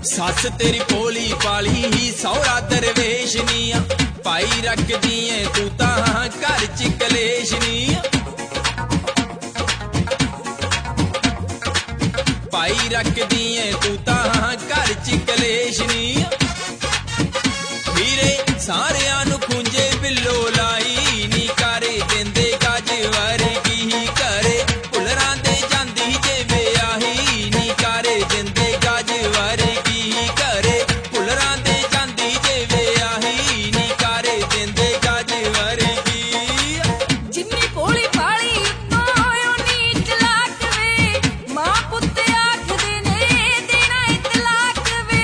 सस तेरी भोली पाली ही सौरा दरवेश नी पाई रखदी ऐ तू तां घर च कलेश नी पाई रखदी ऐ तू तां घर च कलेश नी हीरे सारियां नू खुंजे बिल्लो लाई नी करे देंदे गज वर्गी करे भुलरां दे जांदी जे विआही नी करे देंदे गज वर्गी करे भुलरां दे जांदी जे विआही नी करे देंदे गज वर्गी जिन्नी भोली पाली उत्तों उन्नी चलाक वे मां पुत्त आखदे ने देना इतलाक वे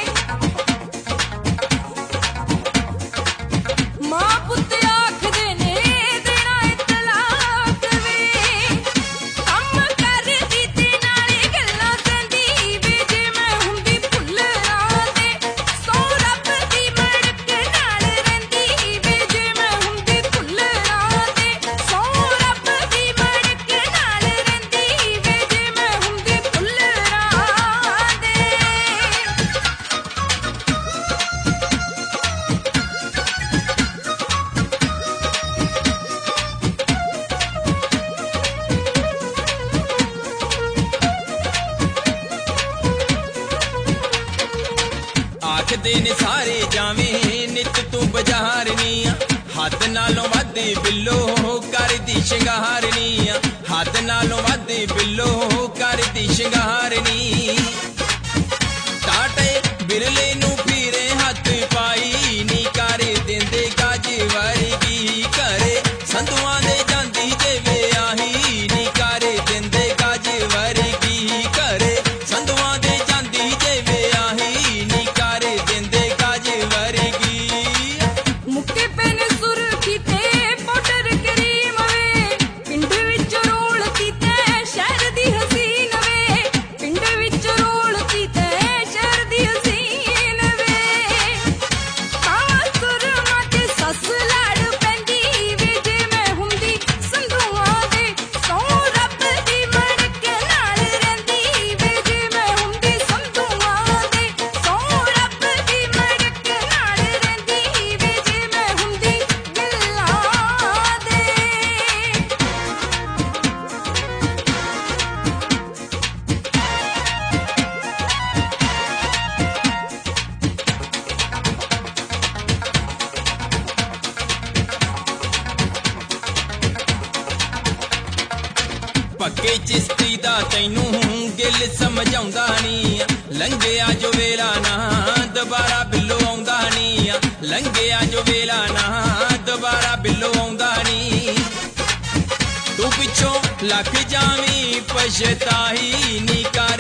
मां पुत्त आखदे ने देना इतलाक वे कम करदी ते नाले गल्लां करदी वे जे मैं हुंदी भुल्लरां दे सौ रब दी मड़क नाल रहिंदी वे जे मैं हुंदी भुल्लरां दे सौ रब दी मड़क नाल रहिंदी वे जे मैं हुंदी भुल्लरां दे आखदे ने सारे जावें नित तू बजारनी हद नालों वध बिल्लो करदी शिंगारनी हद नालों वध बिल्लो करदी शिंगारनी टाटे बिरले नू फिरे हथ पाई नी करे देंदे गज वर्गी करे संधुआं दे जांदी जे विआही नी करे देंदे गज वर्गी करे संधुआं दे जांदी जे विआही नी करे देंदे गज वर्गी मुक्के पेन सुरखी ते पाउडर करीम वे पिंड विच रोल कीते शहर दी हसीन वे पिंड विच रोल कीते शहर दी हसीन वे कावा सुरमा ते सस लड़ पैंदी वे जे मैं हुंदी संधुआं दे सौ रब दी मड़क नाल रहिंदी वे जे मैं हुंदी संधुआं दे सौ रब दी मड़क नाल रहिंदी वे जे मैं हुंदी गल्लां दे पक्के चिश्ती दा तैनू गिल समझाउंदा नी लंघिया जो वेला ना दोबारा बिल्लो आउंदा नी लंघिया जो वेला ना दोबारा बिल्लो आउंदा नी तू पिछों लख जावीं पछताई नी कर